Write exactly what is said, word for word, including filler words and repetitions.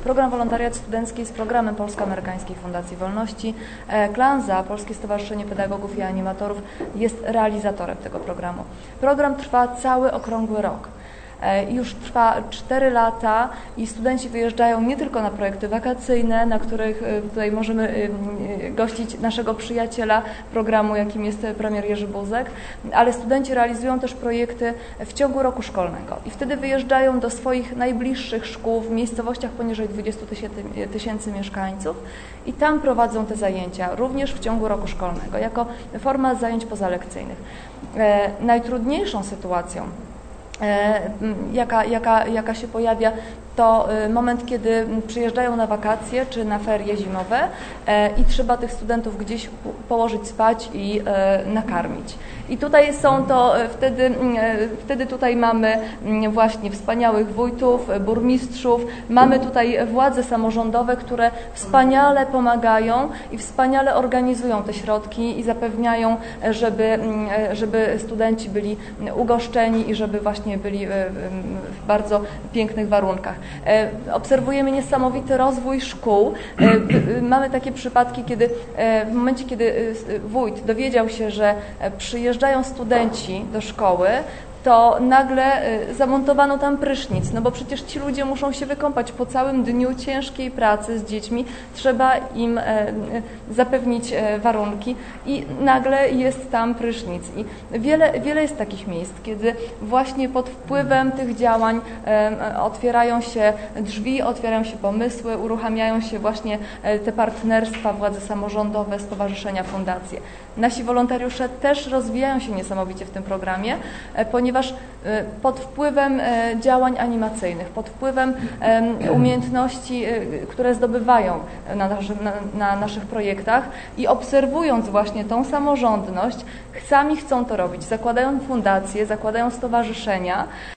Program Wolontariat Studencki jest programem Polsko-Amerykańskiej Fundacji Wolności. Klanza, Polskie Stowarzyszenie Pedagogów i Animatorów, jest realizatorem tego programu. Program trwa cały okrągły rok. Już trwa cztery lata i studenci wyjeżdżają nie tylko na projekty wakacyjne, na których tutaj możemy gościć naszego przyjaciela programu, jakim jest premier Jerzy Buzek, ale studenci realizują też projekty w ciągu roku szkolnego i wtedy wyjeżdżają do swoich najbliższych szkół w miejscowościach poniżej dwudziestu tysięcy mieszkańców i tam prowadzą te zajęcia, również w ciągu roku szkolnego, jako forma zajęć pozalekcyjnych. Najtrudniejszą sytuacją, Jaka, jaka, jaka się pojawia, to moment, kiedy przyjeżdżają na wakacje czy na ferie zimowe i trzeba tych studentów gdzieś położyć spać i nakarmić. I tutaj są to, wtedy, wtedy tutaj mamy właśnie wspaniałych wójtów, burmistrzów, mamy tutaj władze samorządowe, które wspaniale pomagają i wspaniale organizują te środki i zapewniają, żeby, żeby studenci byli ugoszczeni i żeby właśnie byli w bardzo pięknych warunkach. Obserwujemy niesamowity rozwój szkół. Mamy takie przypadki, kiedy w momencie, kiedy wójt dowiedział się, że przyjeżdżają studenci do szkoły, to nagle zamontowano tam prysznic, no bo przecież ci ludzie muszą się wykąpać po całym dniu ciężkiej pracy z dziećmi, trzeba im zapewnić warunki i nagle jest tam prysznic. I wiele, wiele jest takich miejsc, kiedy właśnie pod wpływem tych działań otwierają się drzwi, otwierają się pomysły, uruchamiają się właśnie te partnerstwa, władze samorządowe, stowarzyszenia, fundacje. Nasi wolontariusze też rozwijają się niesamowicie w tym programie, ponieważ pod wpływem działań animacyjnych, pod wpływem umiejętności, które zdobywają na, naszym, na, na naszych projektach i obserwując właśnie tą samorządność, sami chcą to robić, zakładają fundacje, zakładają stowarzyszenia.